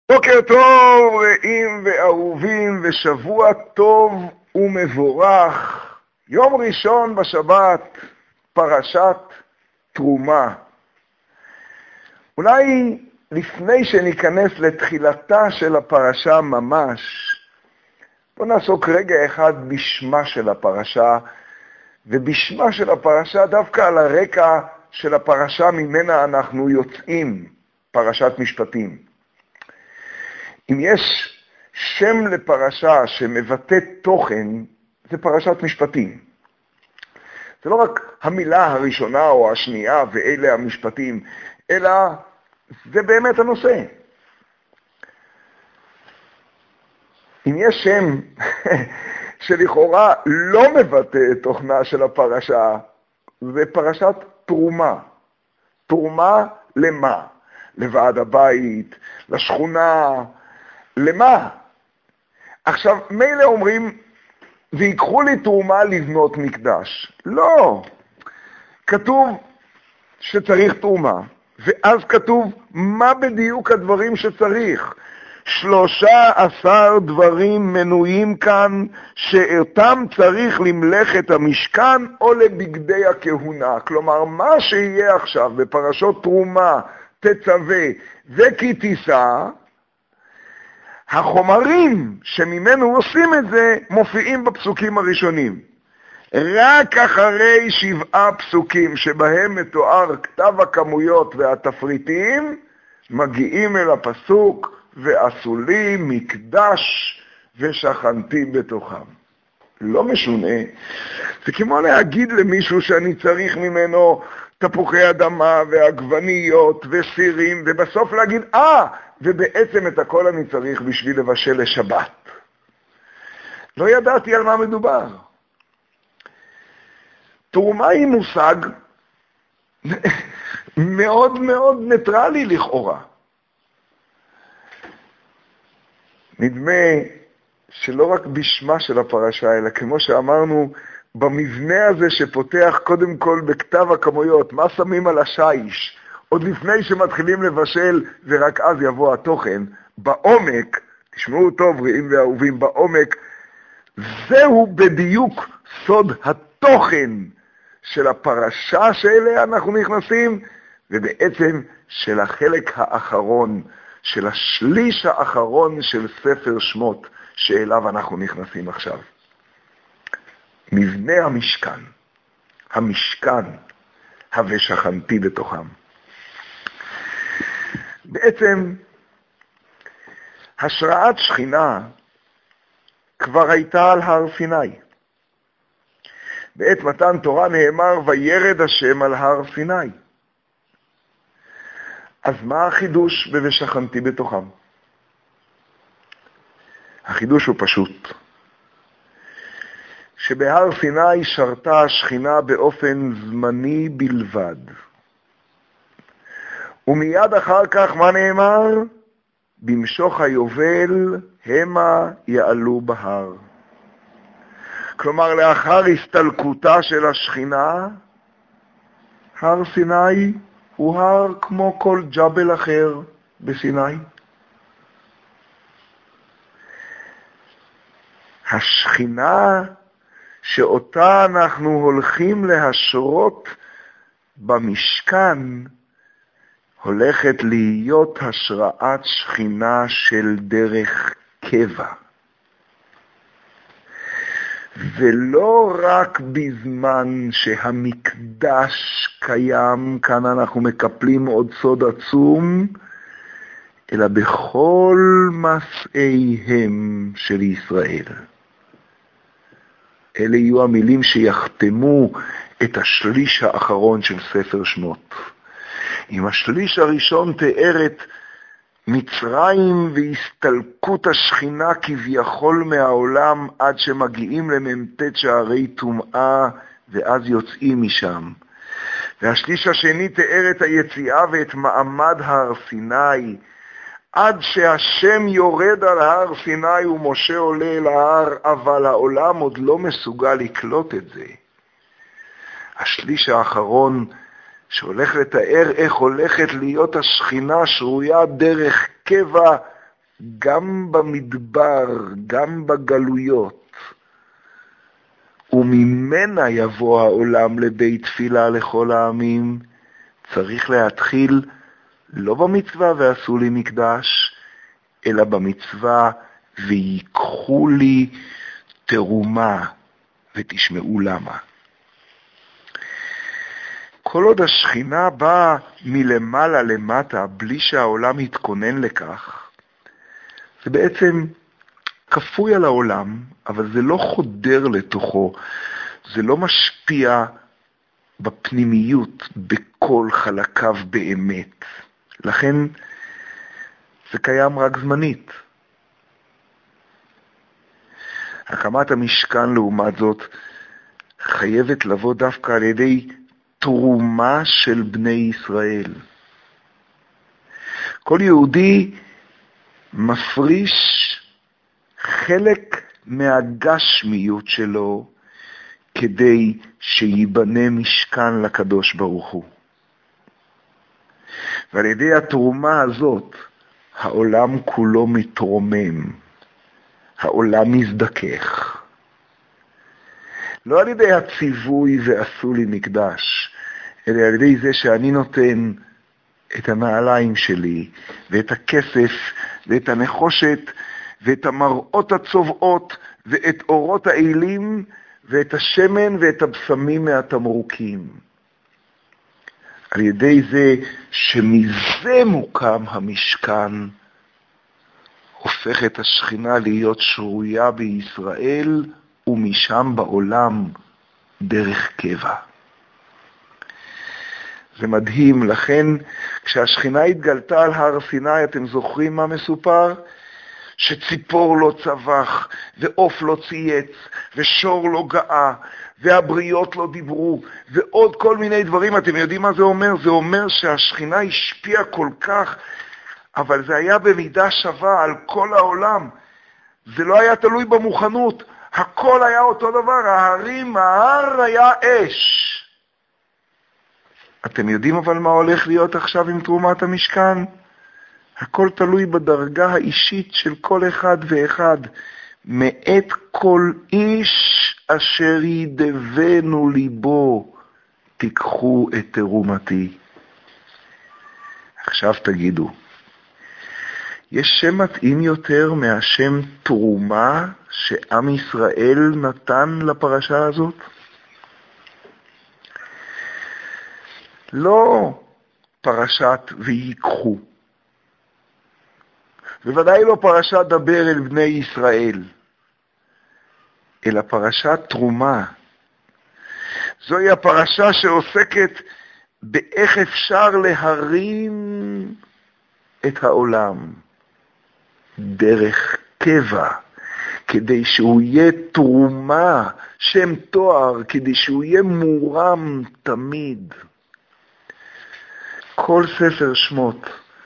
בוקר טוב רעים ואהובים ושבוע טוב ומבורך. יום ראשון בשבת, פרשת תרומה. אולי לפני שניכנס לתחילתה של הפרשה ממש, בוא נעסוק רגע אחד בשמה של הפרשה, ובשמה של הפרשה דווקא על הרקע של הפרשה ממנה אנחנו יוצאים, פרשת משפטים. אם יש שם לפרשה שמבטא תוכן, זה פרשת משפטים. זה לא רק המילה הראשונה או השנייה ואלה המשפטים, אלא זה באמת הנושא. אם יש שם שלכאורה לא מבטא את תוכנה של הפרשה, זה פרשת תרומה. תרומה למה? לוועד הבית, לשכונה, למה? עכשיו, מילא אומרים, ויקחו לי תרומה לבנות מקדש. לא. כתוב שצריך תרומה, ואז כתוב מה בדיוק הדברים שצריך. 13 דברים מנויים כאן, שאותם צריך למלאכת המשכן או לבגדי הכהונה. כלומר, מה שיהיה עכשיו בפרשות תרומה, תצווה וכי תישא, החומרים שממנו עושים את זה מופיעים בפסוקים הראשונים. רק אחרי 7 פסוקים שבהם מתואר כתב הכמויות והתפריטים, מגיעים אל הפסוק ועשו לי מקדש ושכנתי בתוכם. לא משונה. זה כמו להגיד למישהו שאני צריך ממנו תפוחי אדמה ועגבניות וסירים, ובסוף להגיד, ובעצם את הכל אני צריך בשביל לבשל לשבת. לא ידעתי על מה מדובר. תרומה היא מושג מאוד מאוד ניטרלי לכאורה. נדמה שלא רק בשמה של הפרשה, אלא כמו שאמרנו, במבנה הזה שפותח קודם כל בכתב הכמויות, מה שמים על השיש, עוד לפני שמתחילים לבשל ורק אז יבוא התוכן, בעומק, תשמעו טוב רעים ואהובים, בעומק, זהו בדיוק סוד התוכן של הפרשה שאליה אנחנו נכנסים, ובעצם של החלק האחרון, של השליש האחרון של ספר שמות, שאליו אנחנו נכנסים עכשיו. מבנה המשכן, המשכן, ושכנתי בתוכם. בעצם, השראת שכינה כבר הייתה על הר סיני. בעת מתן תורה נאמר, וירד השם על הר סיני. אז מה החידוש ושכנתי בתוכם? החידוש הוא פשוט. שבהר סיני שרתה השכינה באופן זמני בלבד. ומיד אחר כך מה נאמר? במשוך היובל המה יעלו בהר. כלומר, לאחר הסתלקותה של השכינה, הר סיני הוא הר כמו כל ג'בל אחר בסיני. השכינה שאותה אנחנו הולכים להשרות במשכן, הולכת להיות השראת שכינה של דרך קבע. ולא רק בזמן שהמקדש קיים, כאן אנחנו מקפלים עוד סוד עצום, אלא בכל מסעיהם של ישראל. אלה יהיו המילים שיחתמו את השליש האחרון של ספר שמות. אם השליש הראשון תיאר את מצרים והסתלקות השכינה כביכול מהעולם עד שמגיעים למ"ט שערי טומאה ואז יוצאים משם. והשליש השני תיאר את היציאה ואת מעמד הר סיני, עד שהשם יורד על הר סיני ומשה עולה אל ההר, אבל העולם עוד לא מסוגל לקלוט את זה. השליש האחרון שהולך לתאר איך הולכת להיות השכינה שרויה דרך קבע גם במדבר, גם בגלויות, וממנה יבוא העולם לבית תפילה לכל העמים, צריך להתחיל לא במצווה ועשו לי מקדש, אלא במצווה ויקחו לי תרומה, ותשמעו למה. כל עוד השכינה באה מלמעלה למטה, בלי שהעולם יתכונן לכך, זה בעצם כפוי על העולם, אבל זה לא חודר לתוכו, זה לא משפיע בפנימיות, בכל חלקיו באמת. לכן זה קיים רק זמנית. הקמת המשכן לעומת זאת חייבת לבוא דווקא על ידי תרומה של בני ישראל. כל יהודי מפריש חלק מהגשמיות שלו כדי שיבנה משכן לקדוש ברוך הוא. ועל ידי התרומה הזאת העולם כולו מתרומם, העולם מזדכך. לא על ידי הציווי ועשו לי מקדש, אלא על ידי זה שאני נותן את הנעליים שלי, ואת הכסף, ואת הנחושת, ואת המראות הצובעות, ואת אורות האלים, ואת השמן ואת הבשמים מהתמרוקים. על ידי זה שמזה מוקם המשכן, הופכת השכינה להיות שרויה בישראל, ומשם בעולם דרך קבע. זה מדהים, לכן כשהשכינה התגלתה על הר סיני, אתם זוכרים מה מסופר? שציפור לא צבח, ועוף לא צייץ, ושור לא גאה, והבריות לא דיברו, ועוד כל מיני דברים. אתם יודעים מה זה אומר? זה אומר שהשכינה השפיעה כל כך, אבל זה היה במידה שווה על כל העולם. זה לא היה תלוי במוכנות, הכל היה אותו דבר, ההר היה אש. אתם יודעים אבל מה הולך להיות עכשיו עם תרומת המשכן? הכל תלוי בדרגה האישית של כל אחד ואחד. מאת כל איש אשר ידבנו ליבו, תיקחו את תרומתי. עכשיו תגידו, יש שם מתאים יותר מהשם תרומה שעם ישראל נתן לפרשה הזאת? לא פרשת ויקחו, בוודאי לא פרשת דבר אל בני ישראל, אלא פרשת תרומה. זוהי הפרשה שעוסקת באיך אפשר להרים את העולם דרך קבע, כדי שהוא יהיה תרומה, שם תואר, כדי שהוא יהיה מורם תמיד. כל ספר שמות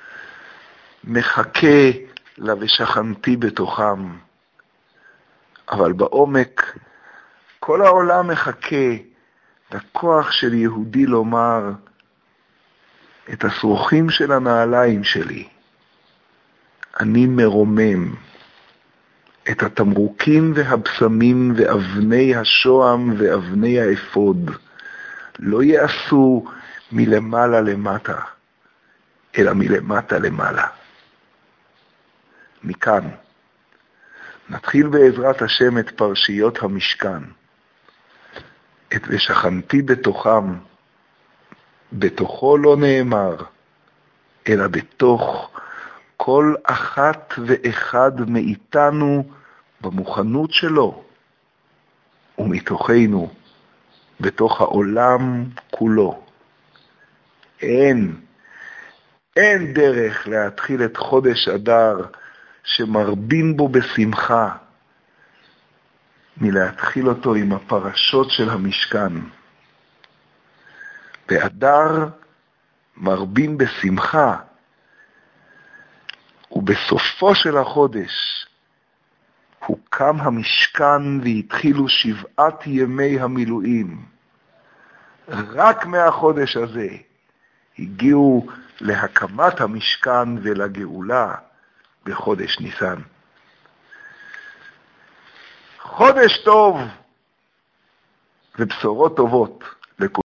מחכה לה ושכנתי בתוכם, אבל בעומק כל העולם מחכה לכוח של יהודי לומר את השרוכים של הנעליים שלי. אני מרומם את התמרוקים והבשמים ואבני השוהם ואבני האפוד. לא יעשו מלמעלה למטה, אלא מלמטה למעלה. מכאן נתחיל בעזרת השם את פרשיות המשכן. את ושכנתי בתוכם, בתוכו לא נאמר, אלא בתוך כל אחת ואחד מאיתנו במוכנות שלו, ומתוכנו, בתוך העולם כולו. אין דרך להתחיל את חודש אדר שמרבים בו בשמחה, מלהתחיל אותו עם הפרשות של המשכן. באדר מרבים בשמחה, ובסופו של החודש הוקם המשכן והתחילו 7 ימי המילואים. רק מהחודש הזה הגיעו להקמת המשכן ולגאולה, בחודש ניסן. חודש טוב ובשורות טובות לכולם.